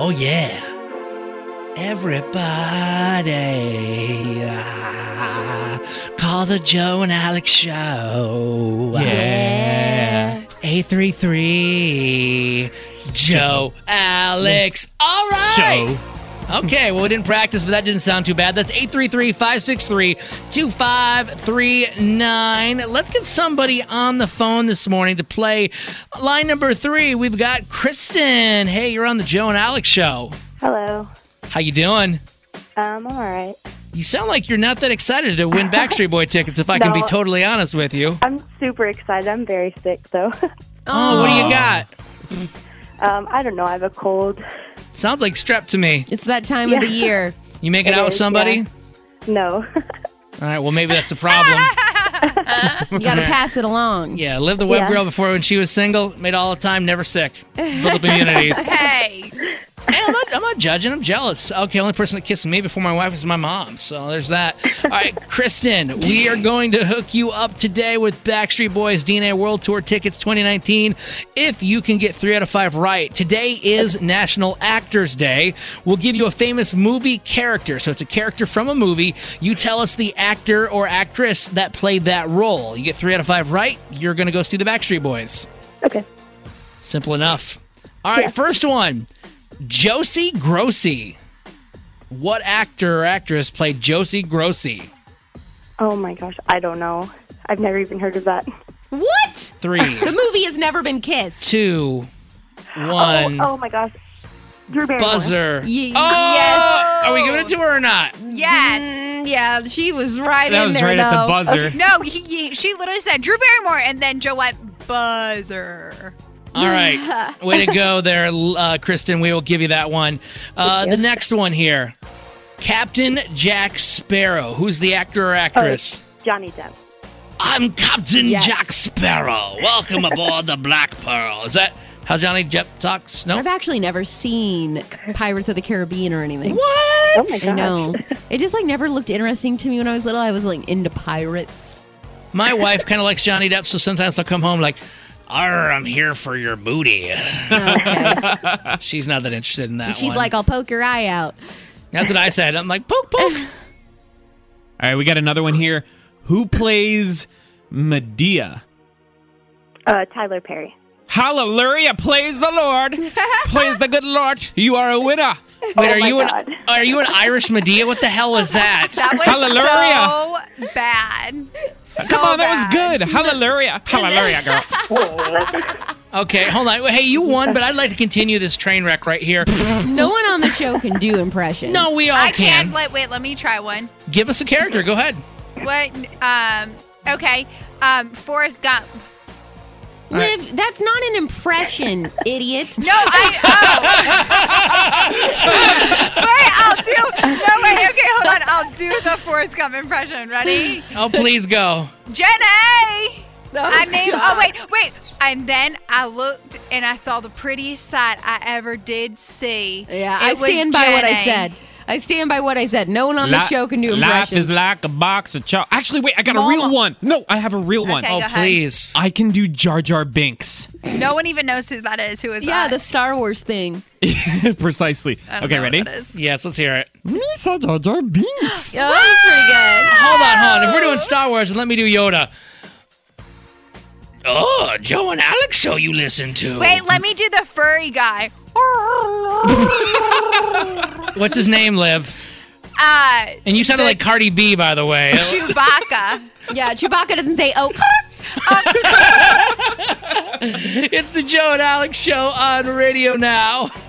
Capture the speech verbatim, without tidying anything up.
Oh, yeah. Everybody, ah, call the Joe and Alex Show. Yeah. eight three three, Joe, Alex. All right. Joe. Okay, well, we didn't practice, but that didn't sound too bad. That's eight three three, five six three, two five three nine. Let's get somebody on the phone this morning to play line number three. We've got Kristen. Hey, you're on the Joe and Alex Show. Hello. How you doing? Um, I'm all right. You sound like you're not that excited to win Backstreet Boy tickets, if I can No. be totally honest with you. I'm super excited. I'm very sick, though. Oh, what do you got? um, I don't know. I have a cold. Sounds like strep to me. It's that time of the year. You making It out with is, somebody? yeah. No. All right, well, maybe that's a problem. You got to pass it along. Yeah, lived the web Yeah. girl before when she was single, made all the time, never sick. Built up immunities. Hey. Hey, I'm not, I'm not judging. I'm jealous. Okay, only person that kissed me before my wife was my mom. So there's that. All right, Kristen, we are going to hook you up today with Backstreet Boys D N A World Tour tickets twenty nineteen. If you can get three out of five right. Today is National Actors Day. We'll give you a famous movie character. So it's a character from a movie. You tell us the actor or actress that played that role. You get three out of five right, you're going to go see the Backstreet Boys. Okay. Simple enough. All right, Yeah. first one. Josie Grossi. What actor or actress played Josie Grossi? Oh, my gosh. I don't know. I've never even heard of that. What? Three, The movie has never been kissed. two, one. Oh, oh, my gosh. Drew Barrymore. Buzzer. Ye- Oh! yes. Are we giving it to her or not? Yes. Mm, yeah, she was right That in was there, right though. at the buzzer. No, he, he, she literally said Drew Barrymore, and then Joe went buzzer. All right. Way to go there, uh, Kristen. We will give you that one. Uh, the next one here. Captain Jack Sparrow. Who's the actor or Oh, actress? Johnny Depp. I'm Captain Yes. Jack Sparrow. Welcome aboard the Black Pearl. Is that how Johnny Depp talks? No? I've actually never seen Pirates of the Caribbean or anything. What? Oh, my gosh. I know. It just like never looked interesting to me when I was little. I was like into pirates. My wife kind of likes Johnny Depp, so sometimes I'll come home like, Arr, I'm here for your booty. Okay. She's not that interested in that She's one. like, I'll poke your eye out. That's what I said. I'm like, poke, poke. All right, we got another one here. Who plays Medea? Uh, Tyler Perry. Hallelujah! Praise the Lord. Praise the good Lord. You are a winner. Wait, Oh are my you an God. are you an Irish Medea? What the hell was that? That was Hallelujah. so bad. So Come on, that bad. was good. Hallelujah. Hallelujah, girl. Okay, hold on. Hey, you won, but I'd like to continue this train wreck right here. No one on the show can do impressions. No, we all I can. can't. Wait, wait, let me try one. Give us a character. Go ahead. What? Um, okay. Um, Forrest Gump. Liv, that's not an impression, idiot. No, I. Oh. Wait, I'll do. No, wait. Okay, hold on. I'll do the Forrest Gump impression. Ready? Oh, please go. Jenny. I named. God. Oh wait, wait. And then I looked and I saw the prettiest sight I ever did see. Yeah, It I was stand by what I Jenny. said. I stand by what I said. No one on the Li- show can do Life impressions. is like a box of chocolate. Actually, wait, I got a Mama. real one. No, I have a real one. Okay, Oh, go ahead. please. I can do Jar Jar Binks. No one even knows who that is. Who is yeah, the that? Star Wars thing. Precisely. I don't Okay, know ready? What that is. Yes, let's hear it. Misa Jar Jar Binks. Oh, that's pretty good. Hold on, hold on. If we're doing Star Wars, then let me do Yoda. Oh, Joe and Alex show you listen to. Wait, let me do the furry guy. What's his name, Liv? Uh, And you sounded like Cardi B, by the way. Chewbacca. Yeah, Chewbacca doesn't say, oh, It's the Joe and Alex show on radio now.